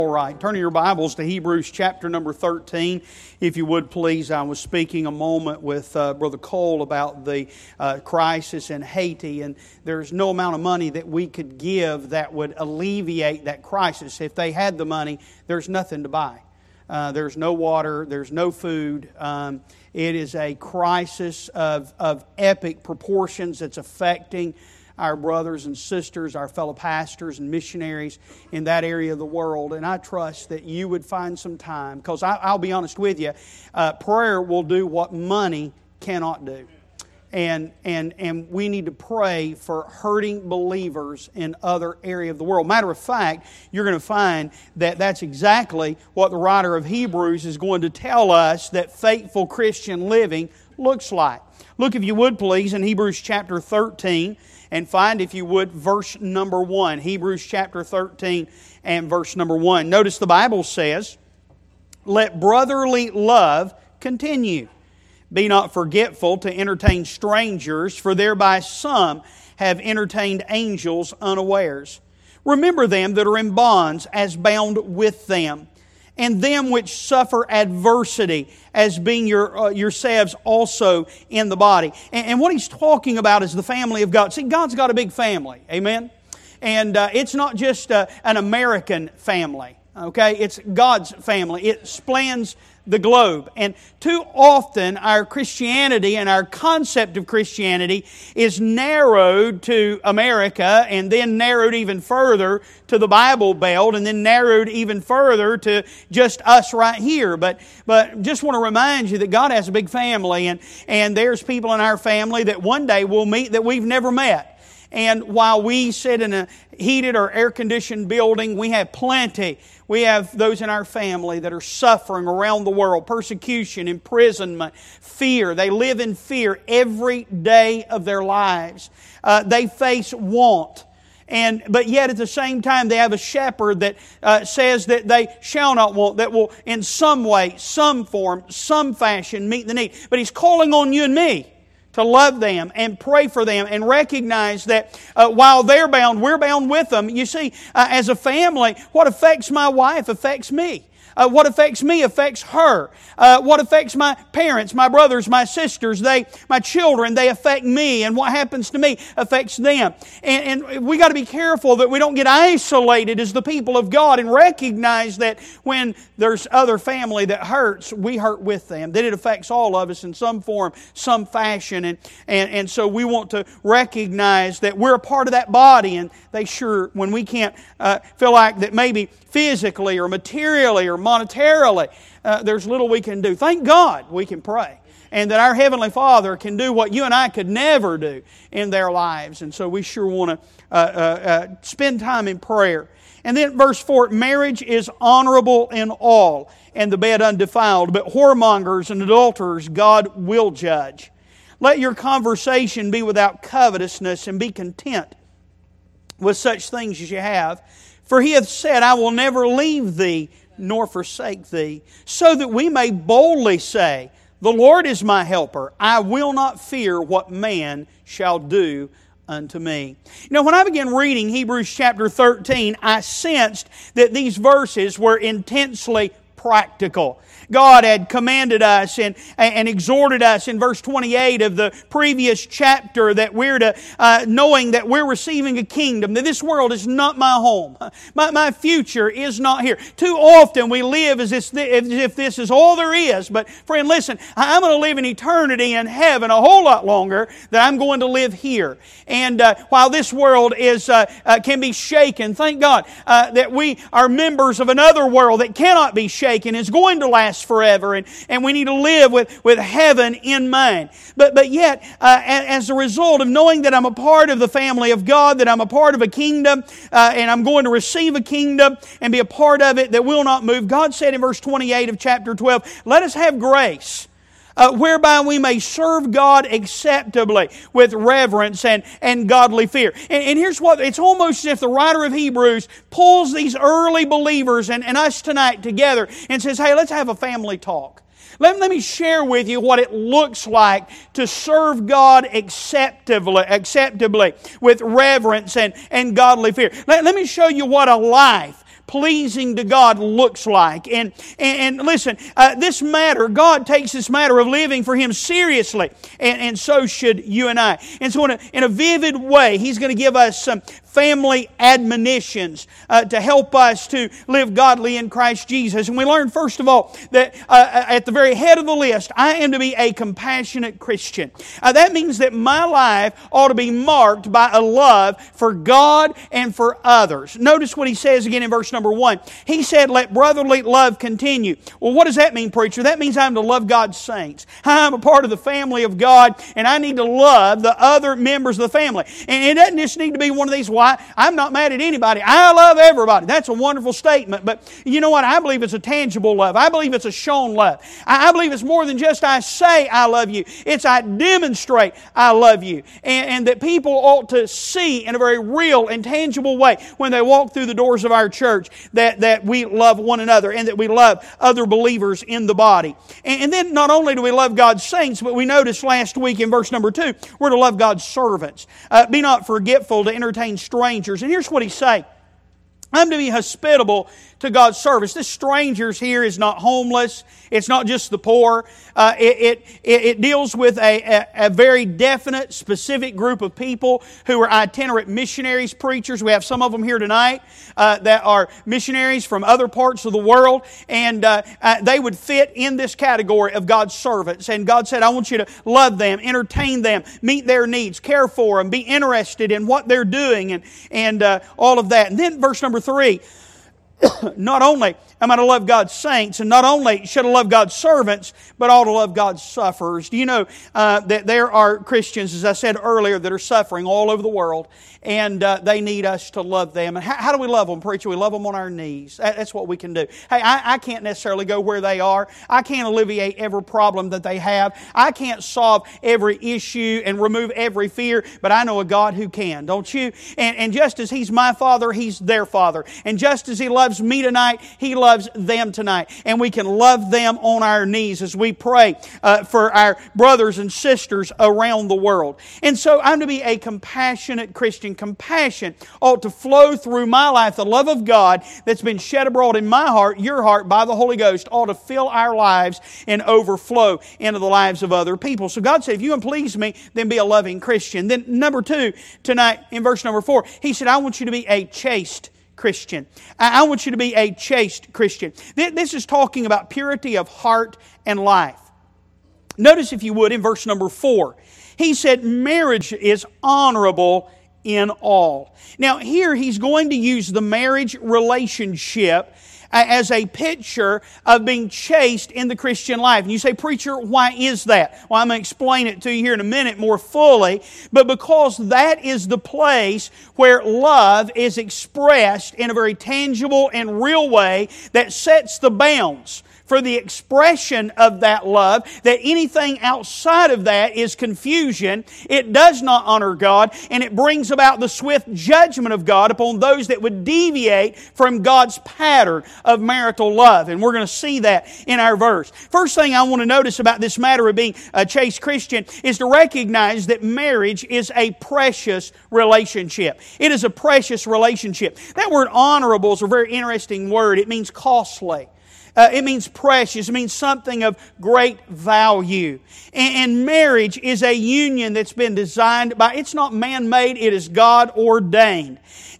All right, turn your Bibles to Hebrews chapter number 13. If you would please, I was speaking a moment with Brother Cole about the crisis in Haiti, and there's no amount of money that we could give that would alleviate that crisis. If they had the money, there's nothing to buy. There's no water, there's no food. It is a crisis of epic proportions that's affecting our brothers and sisters, our fellow pastors and missionaries in that area of the world. And I trust that you would find some time, because I'll be honest with you, prayer will do what money cannot do. And we need to pray for hurting believers in other areas of the world. Matter of fact, you're going to find that that's exactly what the writer of Hebrews is going to tell us that faithful Christian living looks like. Look, if you would please, in Hebrews chapter 13, and find, if you would, verse number 1. Hebrews chapter 13 and verse number 1. Notice the Bible says, "Let brotherly love continue. Be not forgetful to entertain strangers, for thereby some have entertained angels unawares. Remember them that are in bonds, as bound with them, and them which suffer adversity, as being yourselves also in the body." And what he's talking about is the family of God. See, God's got a big family. Amen? And it's not just an American family. Okay? It's God's family. It spans the globe. And too often our Christianity and our concept of Christianity is narrowed to America, and then narrowed even further to the Bible Belt, and then narrowed even further to just us right here. But just want to remind you that God has a big family, and there's people in our family that one day we'll meet that we've never met. And while we sit in a heated or air-conditioned building, we have plenty. We have those in our family that are suffering around the world. Persecution, imprisonment, fear. They live in fear every day of their lives. They face want. But yet at the same time, they have a shepherd that says that they shall not want, that will in some way, some form, some fashion meet the need. But He's calling on you and me to love them and pray for them and recognize that while they're bound, we're bound with them. You see, as a family, what affects my wife affects me. What affects me affects her. What affects my parents, my brothers, my sisters, my children, they affect me. And what happens to me affects them. And we got to be careful that we don't get isolated as the people of God, and recognize that when there's other family that hurts, we hurt with them. That it affects all of us in some form, some fashion. And so we want to recognize that we're a part of that body. And when we can't feel like that maybe physically or materially or monetarily, there's little we can do. Thank God we can pray. And that our Heavenly Father can do what you and I could never do in their lives. And so we sure want to spend time in prayer. And then verse 4, "Marriage is honorable in all, and the bed undefiled, but whoremongers and adulterers God will judge. Let your conversation be without covetousness, and be content with such things as you have. For He hath said, I will never leave thee, nor forsake thee, so that we may boldly say, The Lord is my helper. I will not fear what man shall do unto me." You know, when I began reading Hebrews chapter 13, I sensed that these verses were intensely practical. God had commanded us and exhorted us in verse 28 of the previous chapter that we're to, knowing that we're receiving a kingdom, that this world is not my home. My future is not here. Too often we live as if this is all there is. But friend, listen, I'm going to live in eternity in heaven a whole lot longer than I'm going to live here. And while this world can be shaken, thank God that we are members of another world that cannot be shaken, is going to last forever, and we need to live with heaven in mind. But yet, as a result of knowing that I'm a part of the family of God, that I'm a part of a kingdom, and I'm going to receive a kingdom and be a part of it that will not move, God said in verse 28 of chapter 12, "Let us have grace, whereby we may serve God acceptably with reverence and godly fear." And here's what, it's almost as if the writer of Hebrews pulls these early believers and us tonight together and says, hey, let's have a family talk. Let me share with you what it looks like to serve God acceptably with reverence and godly fear. Let me show you what a life pleasing to God looks like. And listen, this matter, God takes this matter of living for Him seriously, and so should you and I. And so in a vivid way, He's going to give us some family admonitions to help us to live godly in Christ Jesus. And we learn, first of all, that at the very head of the list, I am to be a compassionate Christian. That means that my life ought to be marked by a love for God and for others. Notice what he says again in verse number 1. He said, let brotherly love continue. Well, what does that mean, preacher? That means I'm to love God's saints. I'm a part of the family of God, and I need to love the other members of the family. And it doesn't just need to be one of these, I'm not mad at anybody. I love everybody. That's a wonderful statement. But you know what? I believe it's a tangible love. I believe it's a shown love. I believe it's more than just I say I love you. It's I demonstrate I love you. And that people ought to see in a very real and tangible way when they walk through the doors of our church that we love one another and that we love other believers in the body. And then not only do we love God's saints, but we noticed last week in verse number 2, we're to love God's servants. Be not forgetful to entertain strangers. And here's what he's saying. I'm to be hospitable to God's service. This strangers here is not homeless. It's not just the poor. It deals with a very definite, specific group of people who are itinerant missionaries, preachers. We have some of them here tonight that are missionaries from other parts of the world. And they would fit in this category of God's servants. And God said, I want you to love them, entertain them, meet their needs, care for them, be interested in what they're doing and all of that. And then verse number 3, not only am I to love God's saints, and not only should I love God's servants, but I ought to love God's sufferers. Do you know that there are Christians, as I said earlier, that are suffering all over the world, and they need us to love them. And how do we love them, preacher? We love them on our knees. That's what we can do. Hey, I can't necessarily go where they are. I can't alleviate every problem that they have. I can't solve every issue and remove every fear, but I know a God who can, don't you? And just as He's my Father, He's their Father. And just as He loves me tonight, He loves them tonight. And we can love them on our knees as we pray for our brothers and sisters around the world. And so I'm to be a compassionate Christian. Compassion ought to flow through my life. The love of God that's been shed abroad in my heart, your heart, by the Holy Ghost ought to fill our lives and overflow into the lives of other people. So God said, if you can please me, then be a loving Christian. Then number 2, tonight in verse number 4, He said, I want you to be a chaste Christian. I want you to be a chaste Christian. This is talking about purity of heart and life. Notice, if you would, in verse number 4, he said, marriage is honorable in all. Now, here he's going to use the marriage relationship as a picture of being chaste in the Christian life. And you say, preacher, why is that? Well, I'm going to explain it to you here in a minute more fully. But because that is the place where love is expressed in a very tangible and real way that sets the bounds for the expression of that love, that anything outside of that is confusion. It does not honor God, and it brings about the swift judgment of God upon those that would deviate from God's pattern of marital love. And we're going to see that in our verse. First thing I want to notice about this matter of being a chaste Christian is to recognize that marriage is a precious relationship. It is a precious relationship. That word honorable is a very interesting word. It means costly. It means precious. It means something of great value. And marriage is a union that's been designed by, it's not man-made, it is God ordained.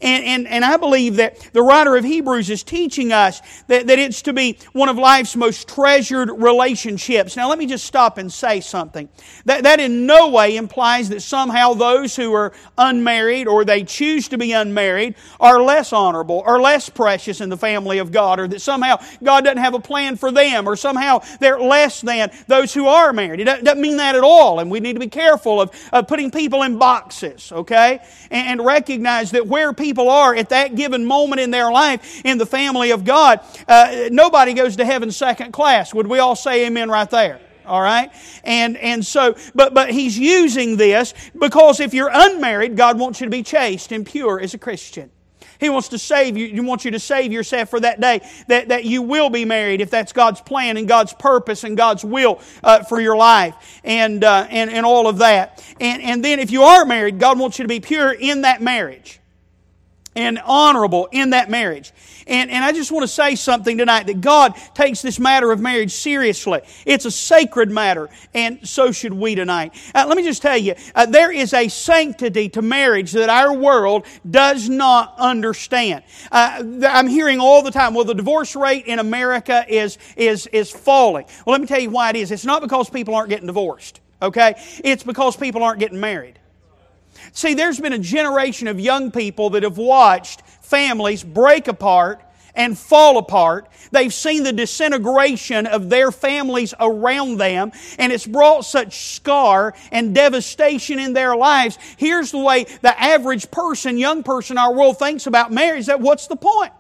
And I believe that the writer of Hebrews is teaching us that it's to be one of life's most treasured relationships. Now let me just stop and say something. That in no way implies that somehow those who are unmarried or they choose to be unmarried are less honorable or less precious in the family of God, or that somehow God doesn't have a plan for them, or somehow they're less than those who are married. It doesn't mean that at all, and we need to be careful of putting people in boxes, okay? And recognize that where people are at that given moment in their life in the family of God, nobody goes to heaven second class. Would we all say amen right there? All right? And so, but he's using this because if you're unmarried, God wants you to be chaste and pure as a Christian. He wants to save you. He wants you to save yourself for that day that you will be married, if that's God's plan and God's purpose and God's will for your life and all of that. And then if you are married, God wants you to be pure in that marriage. and honorable in that marriage. And I just want to say something tonight, that God takes this matter of marriage seriously. It's a sacred matter, and so should we tonight. Let me just tell you, there is a sanctity to marriage that our world does not understand. I'm hearing all the time, well, the divorce rate in America is falling. Well, let me tell you why it is. It's not because people aren't getting divorced, okay? It's because people aren't getting married. See, there's been a generation of young people that have watched families break apart and fall apart. They've seen the disintegration of their families around them, and it's brought such scar and devastation in their lives. Here's the way the average person, young person in our world thinks about marriage. That what's the point?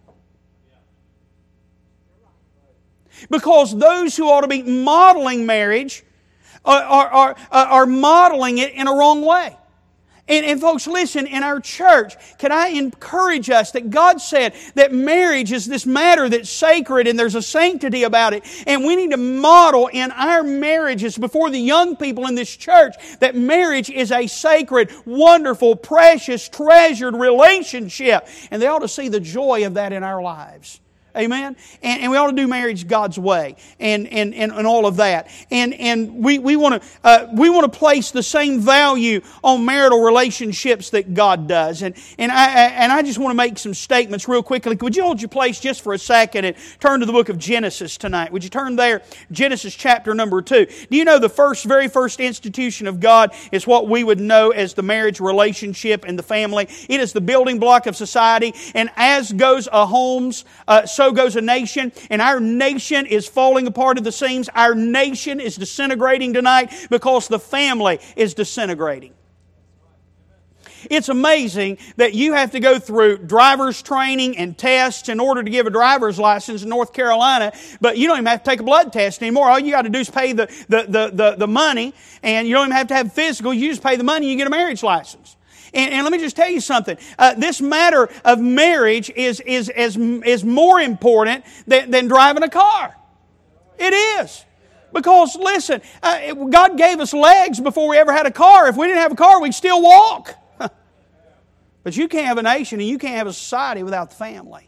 Because those who ought to be modeling marriage are modeling it in a wrong way. And folks, listen, in our church, can I encourage us that God said that marriage is this matter that's sacred and there's a sanctity about it. And we need to model in our marriages before the young people in this church that marriage is a sacred, wonderful, precious, treasured relationship. And they ought to see the joy of that in our lives. Amen? And we ought to do marriage God's way and all of that. And we want to place the same value on marital relationships that God does. And I just want to make some statements real quickly. Would you hold your place just for a second and turn to the book of Genesis tonight? Would you turn there? Genesis chapter number 2. Do you know the very first institution of God is what we would know as the marriage relationship and the family? It is the building block of society. And as goes a home's, so goes a nation, and our nation is falling apart at the seams. Our nation is disintegrating tonight because the family is disintegrating. It's amazing that you have to go through driver's training and tests in order to give a driver's license in North Carolina, but you don't even have to take a blood test anymore. All you got to do is pay the money, and you don't even have to have physical. You just pay the money and you get a marriage license. And let me just tell you something. This matter of marriage is more important than driving a car. It is. Because, listen, God gave us legs before we ever had a car. If we didn't have a car, we'd still walk. But you can't have a nation and you can't have a society without the family.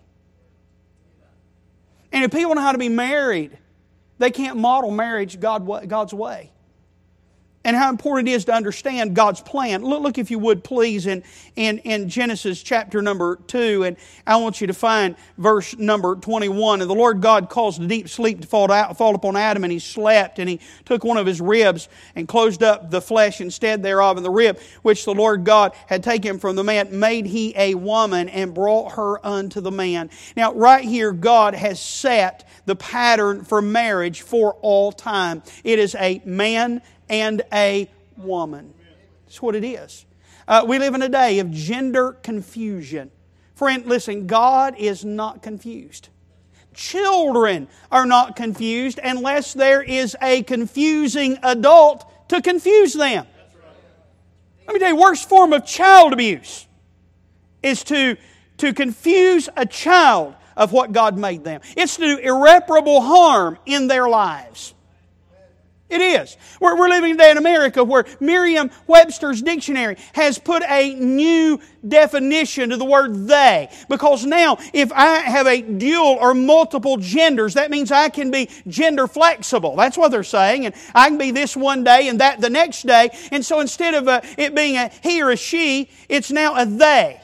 And if people know how to be married, they can't model marriage God's way. And how important it is to understand God's plan. Look if you would, please, in Genesis chapter number 2. And I want you to find verse number 21. And the Lord God caused a deep sleep to fall upon Adam, and he slept. And he took one of his ribs and closed up the flesh instead thereof. And the rib which the Lord God had taken from the man made he a woman and brought her unto the man. Now, right here, God has set the pattern for marriage for all time. It is a man and a woman. That's what it is. We live in a day of gender confusion. Friend, listen, God is not confused. Children are not confused unless there is a confusing adult to confuse them. Let me tell you, the worst form of child abuse is to confuse a child of what God made them. It's to do irreparable harm in their lives. It is. We're living today in America where Merriam-Webster's dictionary has put a new definition to the word they. Because now, if I have a dual or multiple genders, that means I can be gender flexible. That's what they're saying. And I can be this one day and that the next day. And so instead of it being a he or a she, it's now a they.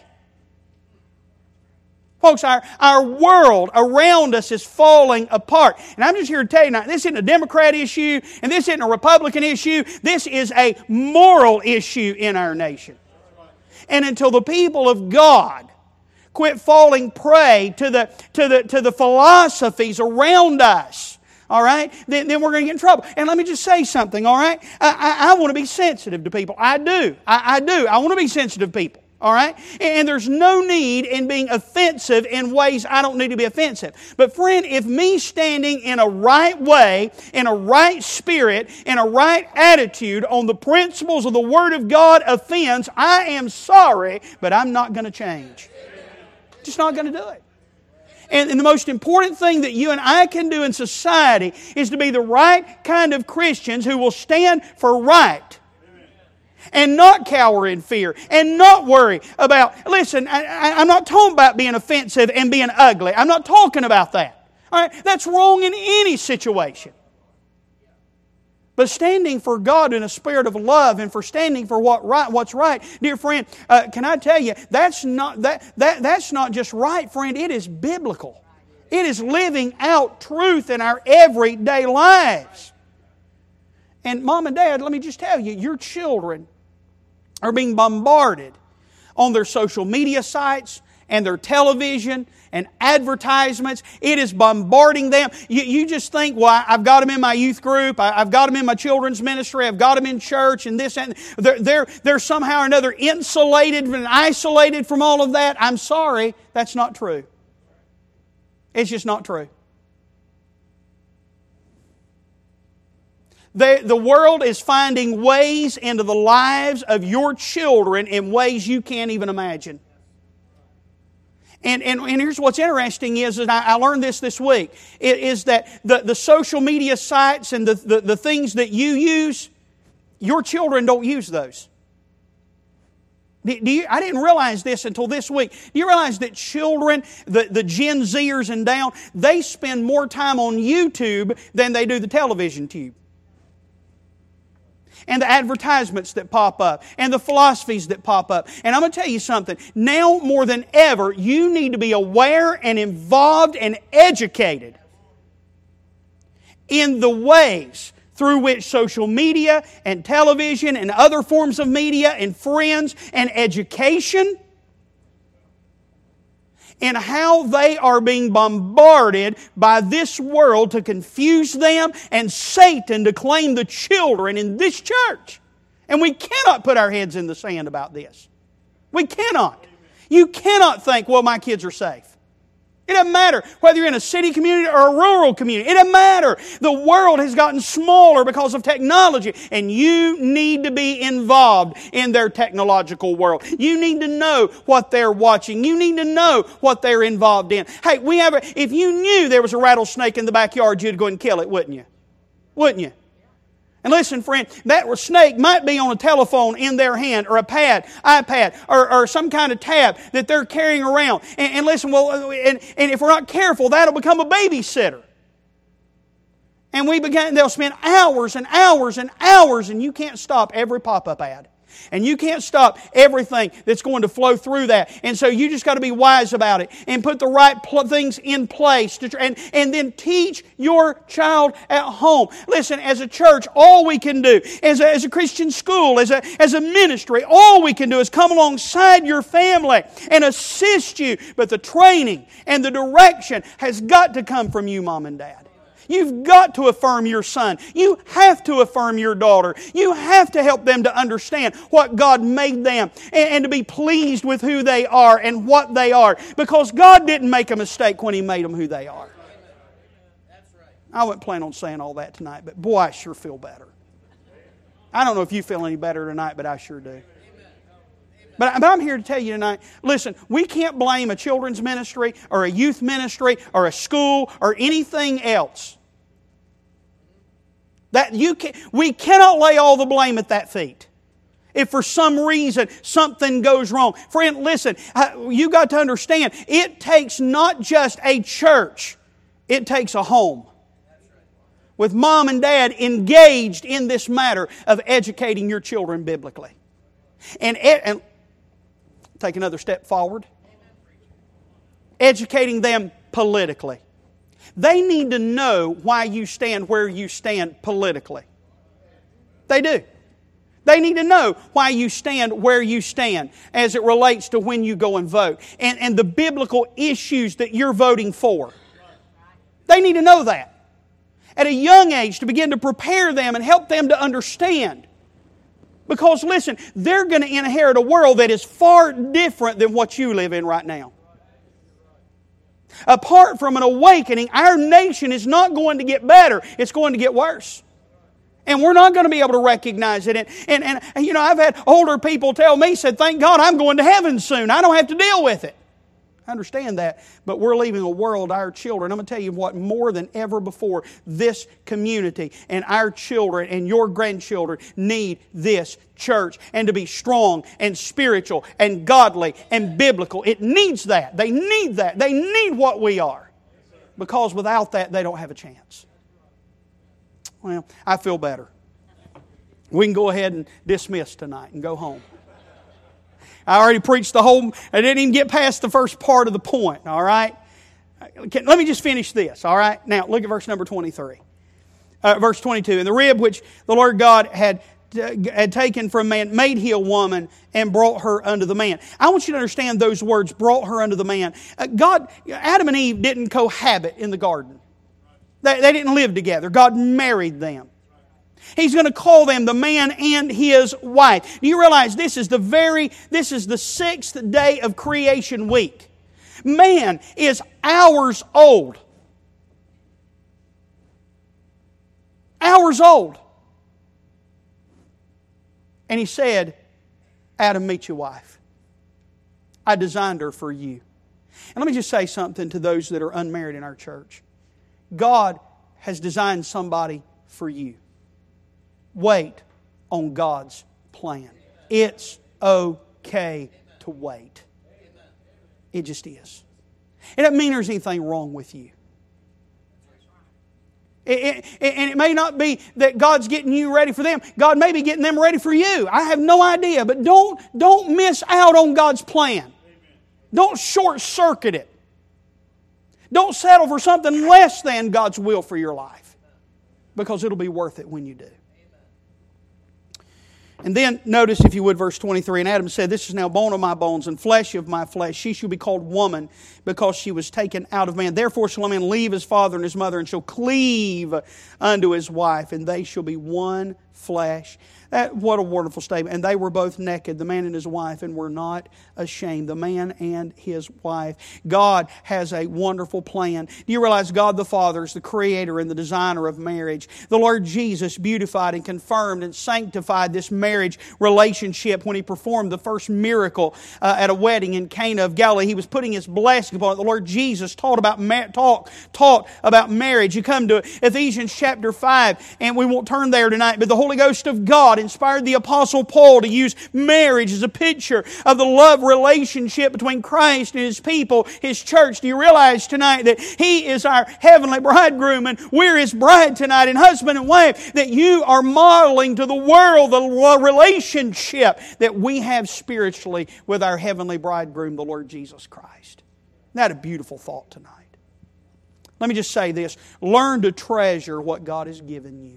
Folks, our world around us is falling apart. And I'm just here to tell you now, this isn't a Democrat issue, and this isn't a Republican issue. This is a moral issue in our nation. And until the people of God quit falling prey to the philosophies around us, all right, then we're going to get in trouble. And let me just say something, all right? I want to be sensitive to people. I do. I do. I want to be sensitive to people. All right? And there's no need in being offensive in ways I don't need to be offensive. But friend, if me standing in a right way, in a right spirit, in a right attitude on the principles of the Word of God offends, I am sorry, but I'm not going to change. Just not going to do it. And the most important thing that you and I can do in society is to be the right kind of Christians who will stand for right. And not cower in fear. And not worry about... Listen, I'm not talking about being offensive and being ugly. I'm not talking about that. All right? That's wrong in any situation. But standing for God in a spirit of love and for standing for what's right, dear friend, can I tell you, that's not just right, friend. It is biblical. It is living out truth in our everyday lives. And Mom and Dad, let me just tell you, your children are being bombarded on their social media sites and their television and advertisements. It is bombarding them. You just think, well, I've got them in my youth group, I've got them in my children's ministry, I've got them in church and this and they're somehow or another insulated and isolated from all of that. I'm sorry, that's not true. It's just not true. The world is finding ways into the lives of your children in ways you can't even imagine. And here's what's interesting is, and I learned this week, is that the social media sites and the things that you use, your children don't use those. I didn't realize this until this week. Do you realize that children, the Gen Zers and down, they spend more time on YouTube than they do the television tube? And the advertisements that pop up, and the philosophies that pop up. And I'm going to tell you something. Now more than ever, you need to be aware and involved and educated in the ways through which social media and television and other forms of media and friends and education and how they are being bombarded by this world to confuse them and Satan to claim the children in this church. And we cannot put our heads in the sand about this. We cannot. You cannot think, well, my kids are safe. It doesn't matter whether you're in a city community or a rural community. It doesn't matter. The world has gotten smaller because of technology, and you need to be involved in their technological world. You need to know what they're watching. You need to know what they're involved in. Hey, if you knew there was a rattlesnake in the backyard, you'd go and kill it, wouldn't you? Wouldn't you? And listen, friend, that snake might be on a telephone in their hand or a iPad, or some kind of tab that they're carrying around. And listen, and if we're not careful, that'll become a babysitter. And they'll spend hours and hours and hours, and you can't stop every pop-up ad. And you can't stop everything that's going to flow through that. And so you just got to be wise about it and put the right things in place and then teach your child at home. Listen, as a church, all we can do, as a Christian school, as a ministry, all we can do is come alongside your family and assist you. But the training and the direction has got to come from you, Mom and Dad. You've got to affirm your son. You have to affirm your daughter. You have to help them to understand what God made them and to be pleased with who they are and what they are. Because God didn't make a mistake when He made them who they are. I wasn't planning on saying all that tonight, but boy, I sure feel better. I don't know if you feel any better tonight, but I sure do. But I'm here to tell you tonight, listen, we can't blame a children's ministry or a youth ministry or a school or anything else. We cannot lay all the blame at that feet. If for some reason something goes wrong. Friend, listen, you got to understand, it takes not just a church, it takes a home. With mom and dad engaged in this matter of educating your children biblically. And take another step forward. Educating them politically. They need to know why you stand where you stand politically. They do. They need to know why you stand where you stand as it relates to when you go and vote. And the biblical issues that you're voting for. They need to know that. At a young age to begin to prepare them and help them to understand. Because listen, they're going to inherit a world that is far different than what you live in right now. Apart from an awakening, our nation is not going to get better. It's going to get worse. And we're not going to be able to recognize it. And I've had older people tell me, said, thank God I'm going to heaven soon. I don't have to deal with it. I understand that, but we're leaving a world, our children. I'm going to tell you what, more than ever before, this community and our children and your grandchildren need this church, and to be strong and spiritual and godly and biblical. It needs that. They need that. They need what we are. Because without that, they don't have a chance. Well, I feel better. We can go ahead and dismiss tonight and go home. I already preached the whole, I didn't even get past the first part of the point, all right? Let me just finish this, all right? Now, look at verse number 23. Verse 22. And the rib which the Lord God had taken from man made he a woman and brought her unto the man. I want you to understand those words, brought her unto the man. Adam and Eve didn't cohabit in the garden. They didn't live together. God married them. He's going to call them the man and his wife. Do you realize this is the sixth day of creation week? Man is hours old. Hours old. And He said, Adam, meet your wife. I designed her for you. And let me just say something to those that are unmarried in our church. God has designed somebody for you. Wait on God's plan. It's okay to wait. It just is. It doesn't mean there's anything wrong with you. And it may not be that God's getting you ready for them. God may be getting them ready for you. I have no idea. But don't miss out on God's plan. Don't short circuit it. Don't settle for something less than God's will for your life. Because it'll be worth it when you do. And then notice, if you would, verse 23. And Adam said, This is now bone of my bones and flesh of my flesh. She shall be called woman because she was taken out of man. Therefore shall a man leave his father and his mother and shall cleave unto his wife, and they shall be one flesh. What a wonderful statement. And they were both naked, the man and his wife, and were not ashamed. The man and his wife. God has a wonderful plan. Do you realize God the Father is the creator and the designer of marriage? The Lord Jesus beautified and confirmed and sanctified this marriage relationship when He performed the first miracle at a wedding in Cana of Galilee. He was putting His blessing upon it. The Lord Jesus taught about marriage. You come to Ephesians chapter 5, and we won't turn there tonight, but the Holy Ghost of God inspired the Apostle Paul to use marriage as a picture of the love relationship between Christ and His people, His church. Do you realize tonight that He is our heavenly bridegroom and we're His bride tonight, and husband and wife, that you are modeling to the world the relationship that we have spiritually with our heavenly bridegroom, the Lord Jesus Christ. Isn't that a beautiful thought tonight? Let me just say this. Learn to treasure what God has given you.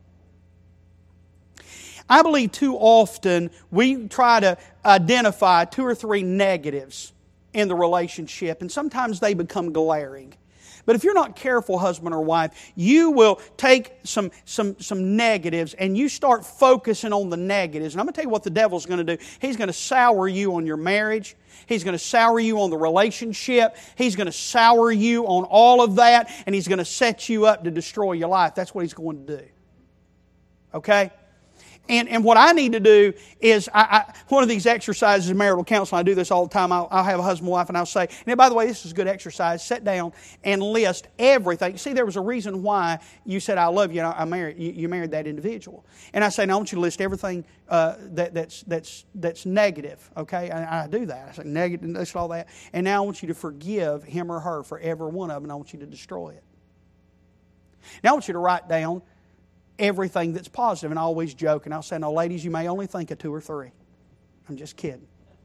I believe too often we try to identify 2 or 3 negatives in the relationship, and sometimes they become glaring. But if you're not careful, husband or wife, you will take some negatives and you start focusing on the negatives. And I'm going to tell you what the devil's going to do. He's going to sour you on your marriage. He's going to sour you on the relationship. He's going to sour you on all of that, and he's going to set you up to destroy your life. That's what he's going to do. Okay? And what I need to do is, one of these exercises in marital counseling, I do this all the time. I'll have a husband and wife and I'll say, and by the way, this is a good exercise. Sit down and list everything. See, there was a reason why you said, I love you, and you married that individual. And I say, now I want you to list everything that's negative, okay? And I do that. I say, negative, list all that. And now I want you to forgive him or her for every one of them, and I want you to destroy it. Now I want you to write down everything that's positive. And I always joke, and I'll say, no, ladies, you may only think of 2 or 3. I'm just kidding.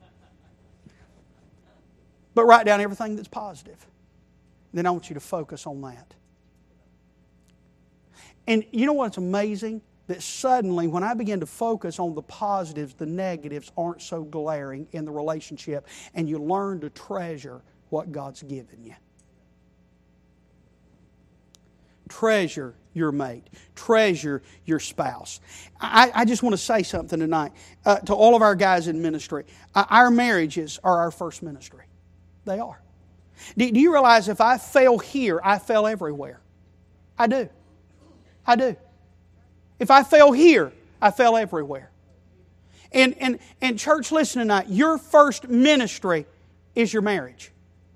But write down everything that's positive. Then I want you to focus on that. And you know what's amazing? That suddenly, when I begin to focus on the positives, the negatives aren't so glaring in the relationship, and you learn to treasure what God's given you. Treasure your mate. Treasure your spouse. I just want to say something tonight to all of our guys in ministry. Our marriages are our first ministry. They are. Do you realize if I fail here, I fail everywhere? I do. I do. If I fail here, I fail everywhere. And church, listen tonight. Your first ministry is your marriage.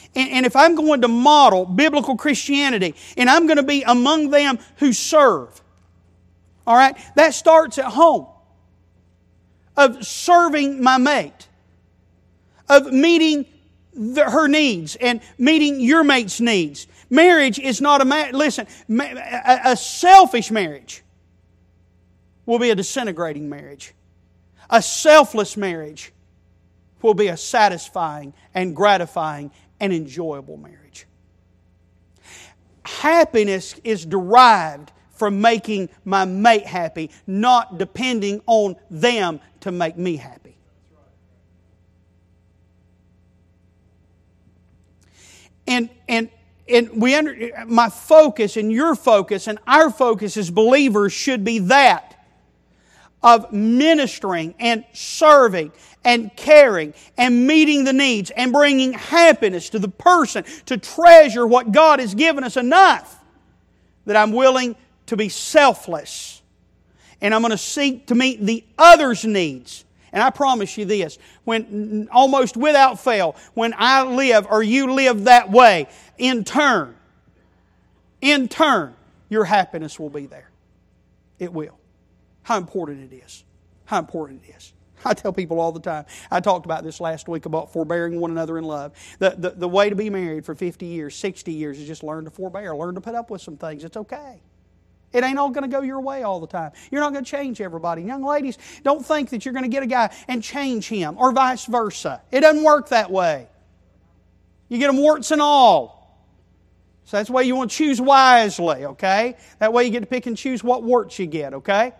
And if I'm going to model biblical Christianity, and I'm going to be among them who serve, all right, that starts at home. Of serving my mate. Of meeting her needs and meeting your mate's needs. Marriage is not a selfish marriage will be a disintegrating marriage. A selfless marriage will be a satisfying and gratifying and enjoyable marriage. Happiness is derived from making my mate happy, not depending on them to make me happy. And my focus and your focus and our focus as believers should be that of ministering and serving and caring and meeting the needs and bringing happiness to the person, to treasure what God has given us enough that I'm willing to be selfless. And I'm going to seek to meet the other's needs. And I promise you this, when almost without fail, when I live or you live that way, in turn, your happiness will be there. It will. How important it is. How important it is. I tell people all the time, I talked about this last week about forbearing one another in love. The way to be married for 50 years, 60 years is just learn to forbear, learn to put up with some things. It's okay. It ain't all going to go your way all the time. You're not going to change everybody. Young ladies, don't think that you're going to get a guy and change him, or vice versa. It doesn't work that way. You get them warts and all. So that's why you want to choose wisely, okay? That way you get to pick and choose what warts you get, okay?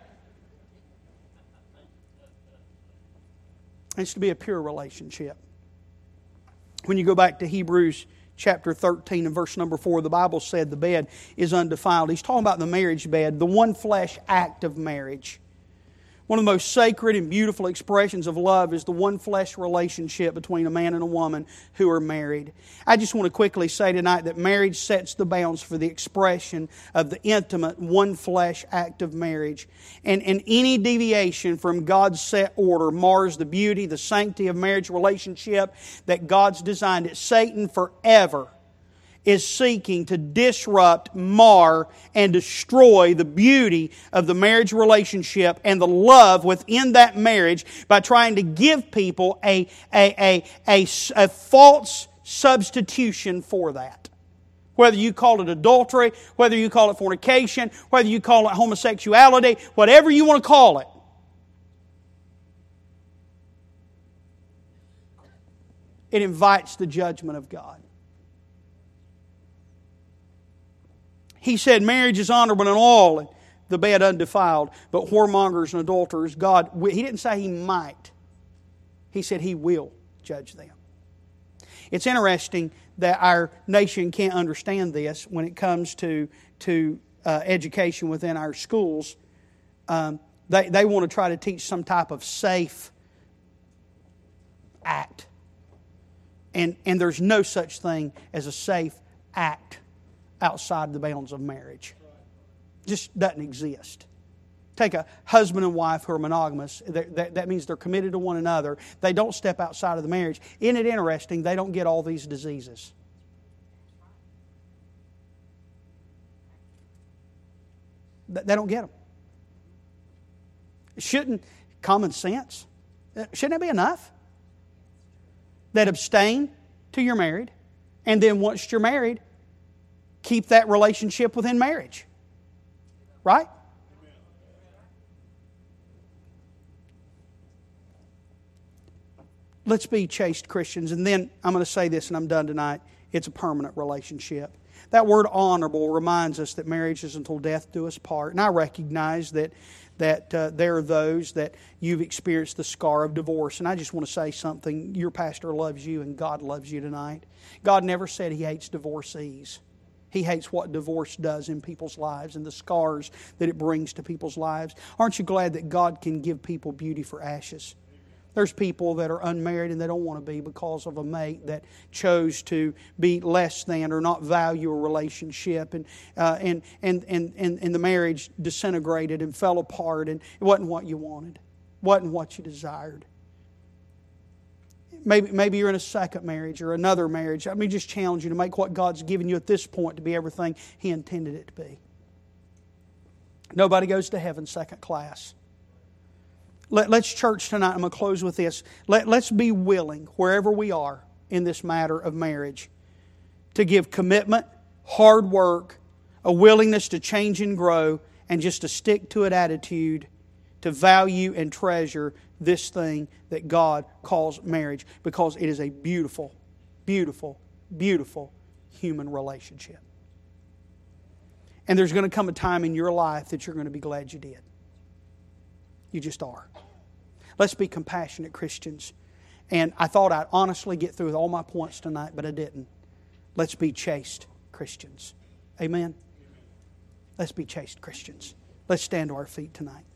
It's to be a pure relationship. When you go back to Hebrews chapter 13 and verse number 4, the Bible said the bed is undefiled. He's talking about the marriage bed, the one flesh act of marriage. One of the most sacred and beautiful expressions of love is the one flesh relationship between a man and a woman who are married. I just want to quickly say tonight that marriage sets the bounds for the expression of the intimate one flesh act of marriage. And any deviation from God's set order mars the beauty, the sanctity of marriage relationship that God's designed it. Satan forever is seeking to disrupt, mar, and destroy the beauty of the marriage relationship and the love within that marriage by trying to give people a false substitution for that. Whether you call it adultery, whether you call it fornication, whether you call it homosexuality, whatever you want to call it. It invites the judgment of God. He said marriage is honorable in all, and the bed undefiled, but whoremongers and adulterers, God, He didn't say He might. He said He will judge them. It's interesting that our nation can't understand this when it comes to education within our schools. They want to try to teach some type of safe act. And there's no such thing as a safe act outside the bounds of marriage. Just doesn't exist. Take a husband and wife who are monogamous. That means they're committed to one another. They don't step outside of the marriage. Isn't it interesting? They don't get all these diseases. They don't get them. Shouldn't common sense? Shouldn't that be enough? That abstain till you're married, and then once you're married, keep that relationship within marriage. Right? Let's be chaste Christians. And then I'm going to say this and I'm done tonight. It's a permanent relationship. That word honorable reminds us that marriage is until death do us part. And I recognize that there are those that you've experienced the scar of divorce. And I just want to say something. Your pastor loves you and God loves you tonight. God never said He hates divorcees. He hates what divorce does in people's lives and the scars that it brings to people's lives. Aren't you glad that God can give people beauty for ashes? There's people that are unmarried and they don't want to be because of a mate that chose to be less than or not value a relationship, and the marriage disintegrated and fell apart, and it wasn't what you wanted, wasn't what you desired. maybe you're in a second marriage or another marriage. Let me just challenge you to make what God's given you at this point to be everything He intended it to be. Nobody goes to heaven second class. Let's church tonight. I'm going to close with this. Let's be willing, wherever we are in this matter of marriage, to give commitment, hard work, a willingness to change and grow, and just a stick-to-it attitude to value and treasure this thing that God calls marriage, because it is a beautiful, beautiful, beautiful human relationship. And there's going to come a time in your life that you're going to be glad you did. You just are. Let's be compassionate Christians. And I thought I'd honestly get through with all my points tonight, but I didn't. Let's be chaste Christians. Amen? Let's be chaste Christians. Let's stand to our feet tonight.